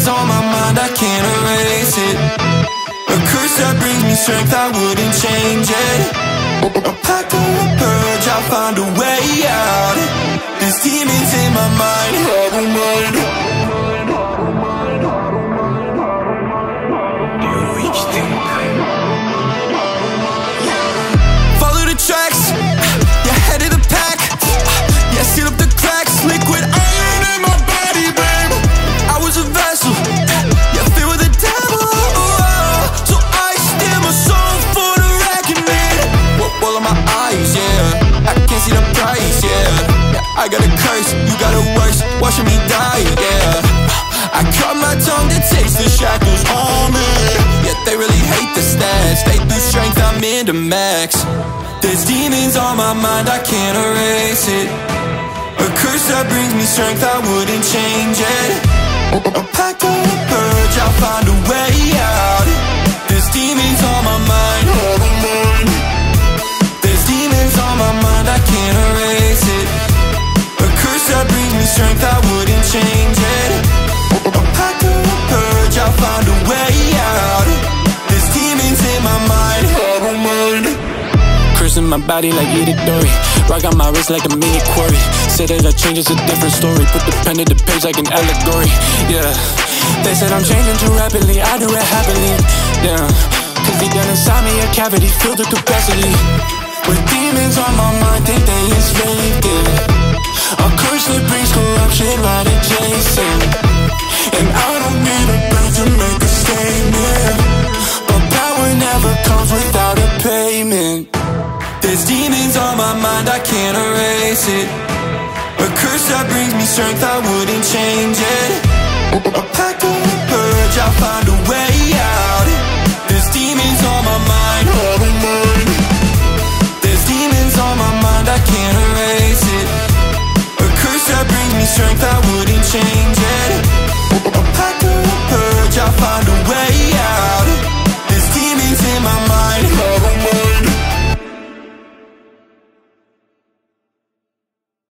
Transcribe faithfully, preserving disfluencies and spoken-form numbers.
demons on my mind, I can't erase it. A curse that brings me strength, I wouldn't change it. A pact or a purge, I'll find a way out. There's demons in my mind, I don't mind. Follow the tracks, yeah, head of the pack. Yeah, seal up the cracks, liquid iron in my body, babe. I was a vessel, yeah, filled with the devil. So I steal my soul for the reckoning. Wall of my eyes, yeah, I can't see the price, yeah. Yeah, I got a curse, you got a worse, watching me die, yeah. I cut my tongue to taste the shackles on me. Yeah, they really hate the stats, they do strength, I'm into max. There's demons on my mind, I can't erase it. A curse that brings me strength, I wouldn't change it. A pact or a purge, I'll find a way out. There's demons on my mind, there's demons on my mind, I can't erase it. A curse that brings me strength, I wouldn't change it. A pact or a purge, I'll find a way out. There's demons in my mind, I don't mind. Cursing my body like Itadori. Rock on my wrist like a mini quarry. Say that I change, it's a different story. Put the pen to the page like an allegory. Yeah, they said I'm changing too rapidly, I do it happily. Yeah, cause deep down inside me a cavity filled to capacity. With demons on my mind, think they enslaved it. A curse that brings corruption right adjacent. And I don't need a bird to make a statement, but power never comes without a payment. There's demons on my mind, I can't erase it. A curse that brings me strength, I